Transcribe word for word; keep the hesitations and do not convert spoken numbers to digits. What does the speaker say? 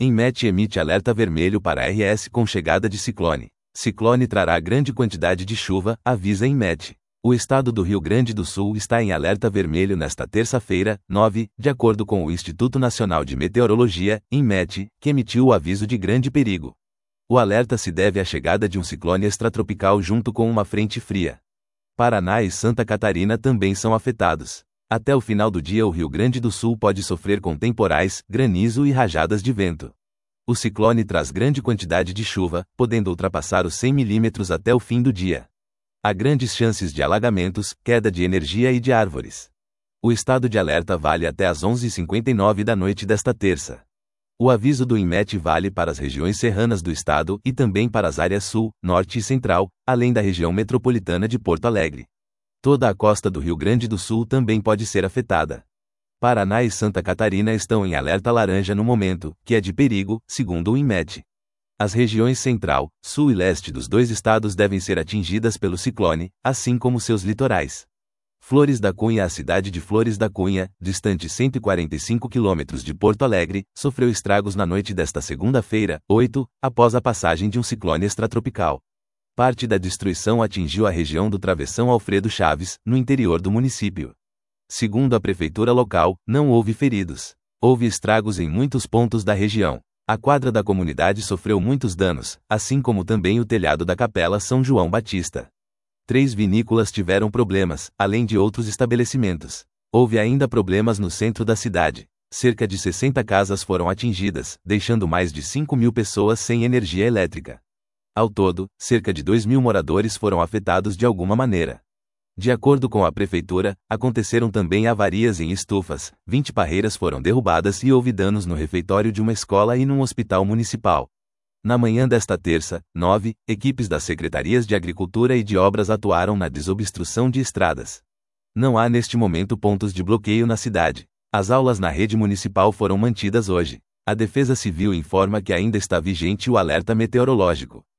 INMET emite alerta vermelho para R S com chegada de ciclone. Ciclone trará grande quantidade de chuva, avisa INMET. O estado do Rio Grande do Sul está em alerta vermelho nesta terça-feira, nove, de acordo com o Instituto Nacional de Meteorologia, INMET, que emitiu o aviso de grande perigo. O alerta se deve à chegada de um ciclone extratropical junto com uma frente fria. Paraná e Santa Catarina também são afetados. Até o final do dia o Rio Grande do Sul pode sofrer com temporais, granizo e rajadas de vento. O ciclone traz grande quantidade de chuva, podendo ultrapassar os cem milímetros até o fim do dia. Há grandes chances de alagamentos, queda de energia e de árvores. O estado de alerta vale até às onze e cinquenta e nove da noite desta terça. O aviso do INMET vale para as regiões serranas do estado e também para as áreas sul, norte e central, além da região metropolitana de Porto Alegre. Toda a costa do Rio Grande do Sul também pode ser afetada. Paraná e Santa Catarina estão em alerta laranja no momento, que é de perigo, segundo o INMET. As regiões central, sul e leste dos dois estados devem ser atingidas pelo ciclone, assim como seus litorais. Flores da Cunha. A cidade de Flores da Cunha, distante cento e quarenta e cinco quilômetros de Porto Alegre, sofreu estragos na noite desta segunda-feira, oito, após a passagem de um ciclone extratropical. Parte da destruição atingiu a região do Travessão Alfredo Chaves, no interior do município. Segundo a prefeitura local, não houve feridos. Houve estragos em muitos pontos da região. A quadra da comunidade sofreu muitos danos, assim como também o telhado da Capela São João Batista. Três vinícolas tiveram problemas, além de outros estabelecimentos. Houve ainda problemas no centro da cidade. Cerca de sessenta casas foram atingidas, deixando mais de cinco mil pessoas sem energia elétrica. Ao todo, cerca de dois mil moradores foram afetados de alguma maneira. De acordo com a prefeitura, aconteceram também avarias em estufas, vinte parreiras foram derrubadas e houve danos no refeitório de uma escola e num hospital municipal. Na manhã desta terça, nove, equipes das secretarias de Agricultura e de Obras atuaram na desobstrução de estradas. Não há neste momento pontos de bloqueio na cidade. As aulas na rede municipal foram mantidas hoje. A Defesa Civil informa que ainda está vigente o alerta meteorológico.